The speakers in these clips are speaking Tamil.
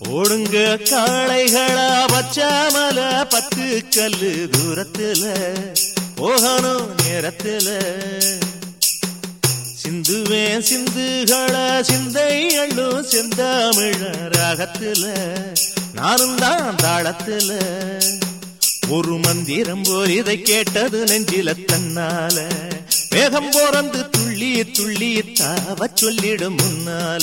ஓடுங்க காளைகளா பச்சாமல 10 கல்லு தூரத்துல போகணும் நேரத்துல சிந்துவேன் சிந்துகள சிந்தை அள்ளும் செந்தாமிழ ராகத்துல நானும் தான் தாளத்துல ஒரு மந்திரம் போல் இதை கேட்டது நெஞ்சில தன்னால வேகம் போறந்து துள்ளி துள்ளி தாவ சொல்லிடும் முன்னால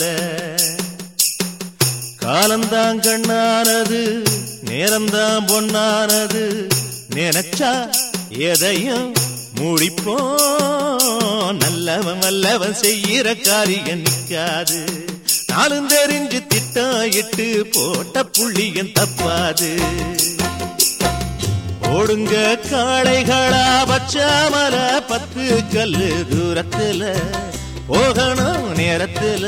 காலந்தான் கண்ணானது நேரம்தான் பொன்னானது நினைச்சா எதையும் முடிப்போம் நல்லவன் வல்லவன் செய்யற காரியம் நிக்காது நாளும் தெரிஞ்சு திட்டம் இட்டு போட்ட புள்ளியும் தப்பாது ஓடுங்க காளைகளா பச்சாமல 10 கல்லு தூரத்துல போகணும் நேரத்துல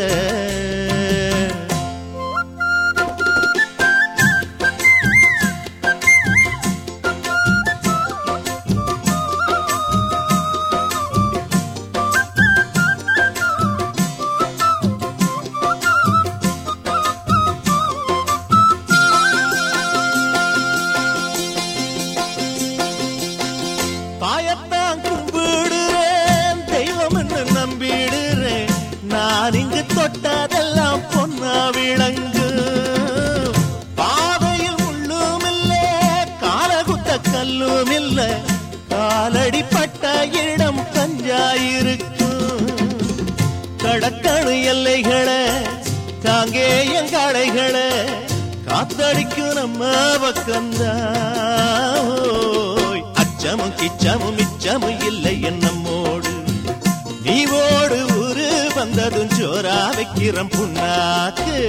பாயத்தான் கும்பிடுறேன் தெய்வம் என்று நம்பிடுறேன் நான் இங்கு தொட்டதெல்லாம் பொன்னா விளங்கு பாதையில் முள்ளும் இல்லை காலகுத்த கல்லும் இல்லை காலடி பட்ட இடம் பஞ்சாயிருக்கும் கடற்கணு எல்லைகளை காங்கேயங்காடைகளை காத்தடிக்கும் நம்ம பக்கம்தான் அச்சமும் கிச்சமும் மிச்சமும் இல்லை என்னம்மோடு நீ ஓடு ஊரு வந்ததும் ஜோரா வைக்கிறோம் புண்ணாக்கு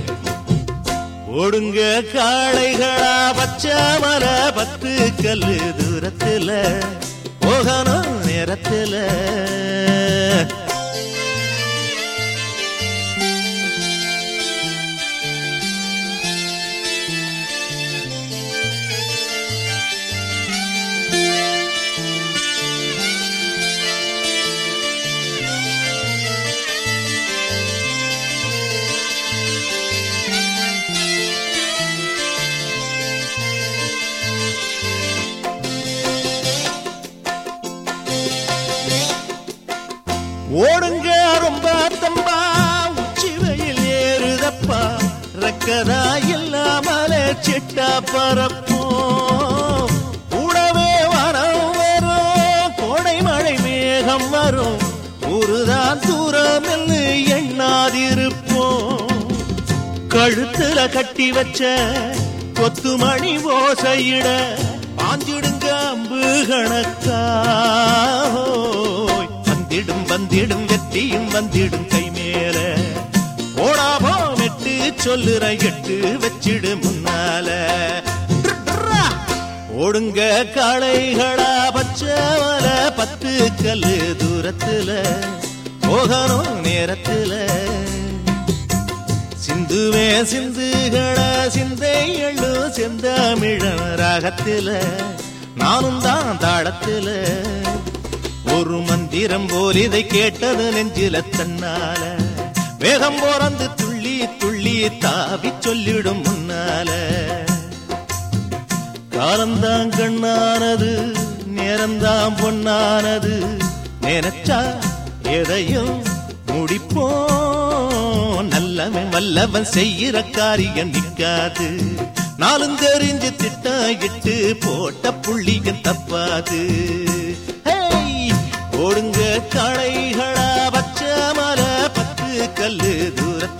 ஓடுங்க காளைகளா பச்சாமல 10 கல்லு தூரத்துல போகணும் நேரத்துல ஓடுங்க ரொம்ப தம்பா உச்சி வெயில் ஏறுதப்பா ரக்கதா இல்லாமல சிட்டா பரப்போம் கூடவே வரம் வரும் கோடை மழை மேகம் வரும் ஊருதான் தூரம் என்று எண்ணாதிருப்போம் கழுத்துல கட்டி வச்ச கொத்துமணி ஓசையிட பாஞ்சிடுங்க அம்பு கணக்கா வந்திடும் வெற்றியும் வந்திடும் கை மேல ஓடாபோ வெட்டு சொல்லுற எட்டு வச்சிடு முன்னால ஓடுங்க காளைகளா பச்சாமல 10 கல்லு தூரத்துல போகணும் நேரத்துல சிந்துவே சிந்துகள சிந்தை எள்ளும் செந்தாமிழ ராகத்துல நானும் தான் தாளத்துல ஒரு மந்திரம் போல் இதை கேட்டது நெஞ்சில தன்னால வேகம் போறந்து துள்ளி துள்ளி தாவி சொல்லிடும் முன்னால காலந்தான் கண்ணானது நேரம்தான் பொன்னானது நினைச்சா எதையும் முடிப்போம் நல்லவன் வல்லவன் செய்யற காரியம் நிக்காது நாளும் தெரிஞ்சு திட்டம் இட்டு போட்ட புள்ளியும் தப்பாது ஓடுங்க காளைகளா பச்சாமல 10 கல்லு தூரத்துல